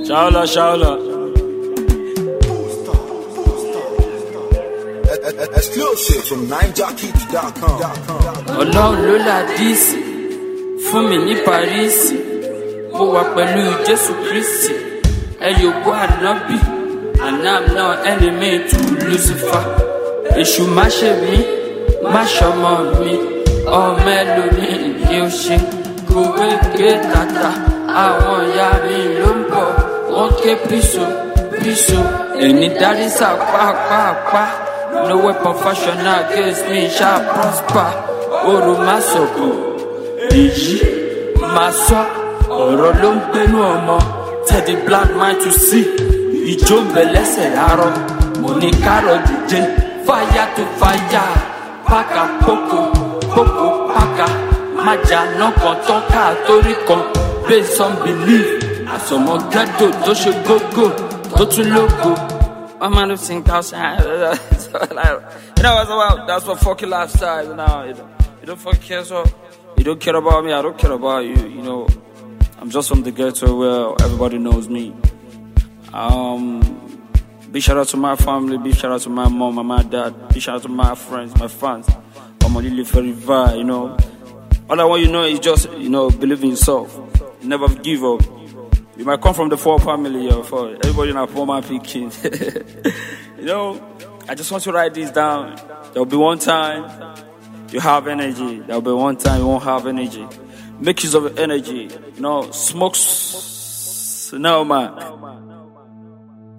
Shaula. Exclusive from NineJockey.com. Ọlọ́run ló là díìsì fún mi ní Parísì, mo wà pẹ̀lú Jésù Kristi, ẹ yòókù ànábì, and I'm not enemy to Lucifer. Èṣù má ṣe mí, má ṣọmọ mi, ọmọ ẹlòmíì ni ó ṣe. Kòwé ké tata, àwọn ìyá mi ló ń bọ̀, wọ́n ké píso. Èmi dárí sá pàápàá. No weapon fashioned against me shall prosper. Oru má sọ̀kò, èyí má sọ, ọ̀rọ̀ ló ń gbénú ọmọ. Tell the black man to see, ìjó ń bẹ lẹ́sẹ̀ àárọ̀. Mo ní kárọ̀ dìde, fire to fire. Paka poko paka. Májà náà kan tán ká torí kan. Based on belief, àsọmọ ghetto tó ṣe gógó, tó tún lógo. One man who sing outside. You know what's about? That's what fucking lifestyle. You know, you don't fucking care. So you don't care about me. I don't care about you. You know, I'm just from the ghetto where everybody knows me. Big shout out to my family. Big shout out to my mom and my dad. Big shout out to my friends, my fans. I'm only live forever. You know, all I want you to know is just believe in yourself. Never give up. You might come from the poor family, for everybody in a poor man picking. I just want to write this down. There'll be one time you have energy. There'll be one time you won't have energy. Make use of your energy. Smoke. No, man.